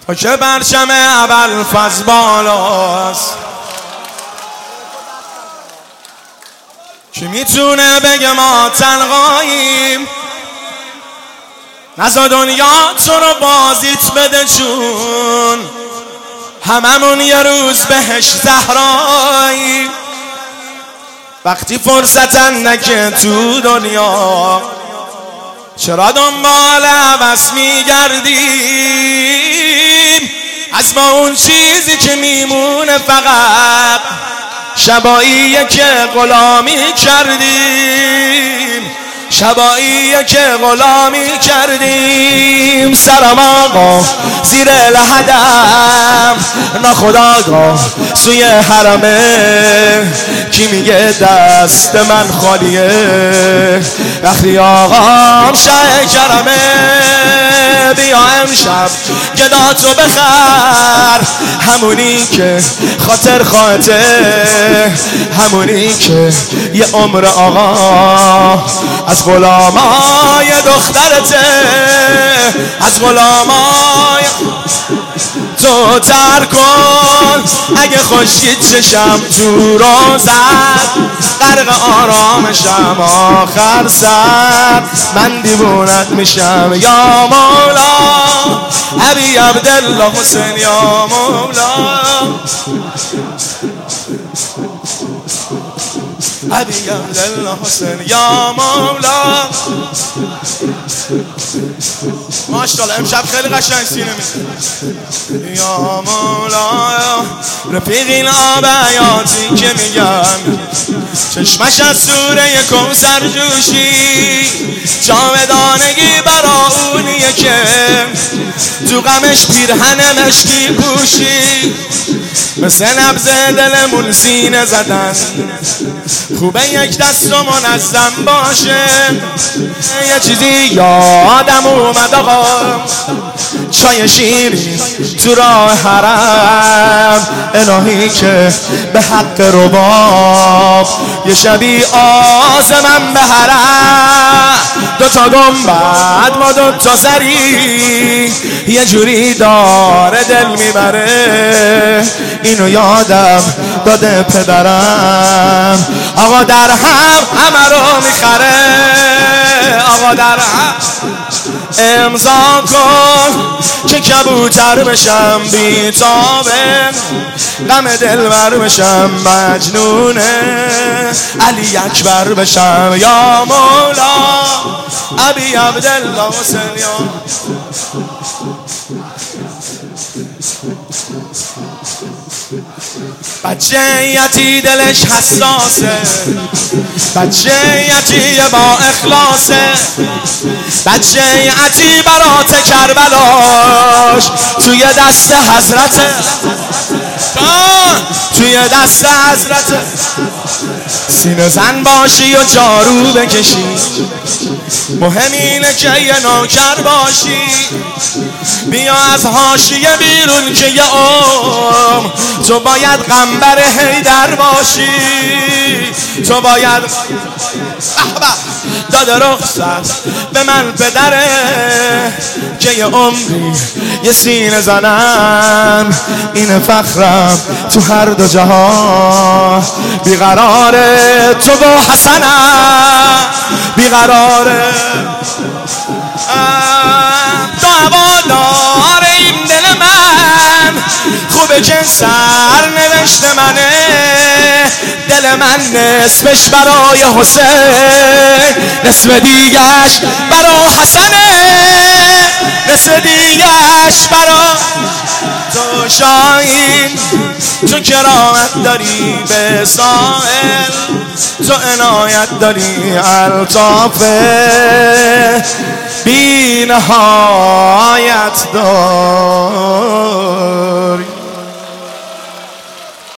تو که پرچم ابوالفضل بالاست، کی میتونه بگه ما تنهاییم؟ نزا دنیا تو رو بازیت بده، چون هممون یه روز بهش زهراییم. وقتی فرصت اندکه تو دنیا، چرا دنبال هوس میگردیم؟ از ما اون چیزی که میمونه فقط شباییه که غلامی کردیم، شباییه که غلامی کردیم. سرم آقا زیر لحدم، ناخداگاه سوی حرمه، کی میگه دست من خالیه؟ وقتی آقام شه کرمه، بیا امشب گداتو بخر، همونی که خاطر خواهته، همونی که یه عمر آقا از غلامای دخترته، از غلامای تو تر کن. اگه خورشید چشم تو روزت، غرق آرامشم آخر سر، من دیوونت میشم یا مولا، ابی عبدالله حسین یا مولا، ابی عبدالله حسین یا مولا. ماشاءالله امشب خیلی قشنگ سینه میزنه. یا مولا رفیق این آب حیاتی که میگم، چشمش از سوره کوثر جوشی، جاودانگی برا اونیه که تو غمش پیرهن مشکی پوشی. مثل نبض دلمون سینه زدن، خوبه یک دست و منظم باشه. یه چیزی یادم اومد آقا، چای شیرین تو راه حرم، الهی که به حق رباب یه شبی آزمم به حرم. دوتا گنبد ما دوتا سری، یه جوری داره دل میبره. اینو یادم داده پدرم، آقا در همه رو میخره. آقا در امضا کن که کبوتر بشم بیتابه، غم دلبر بشم مجنونه، علی اکبر بشم یا مولا، ابی عبدالله حسین یا. بچه یتی دلش حساسه، بچه یتی با اخلاصه، بچه یتی برات کربلاش توی دست حضرته، توی دست حضرته. سینه زن باشی و جارو بکشی، مهم اینه که یه نوکر باشی. بیا از حاشیه بیرون که یه عمر تو باید قنبر حیدر باشی، تو باید داده رخصت به من پدره، که یه عمری یه سینه زنم. این فخرم تو هر دو جهان، بیقراره تو با حسنم، بیقراره تو هوادار این دل من. خوبه که سر نوشت منه، دل من نصفش برای حسین، نصف دیگش برای حسنه، نصف دیگش برای تو. شاهین تو کرامت داری به سائل، تو عنایت داری الطافه، بی نهایت داری.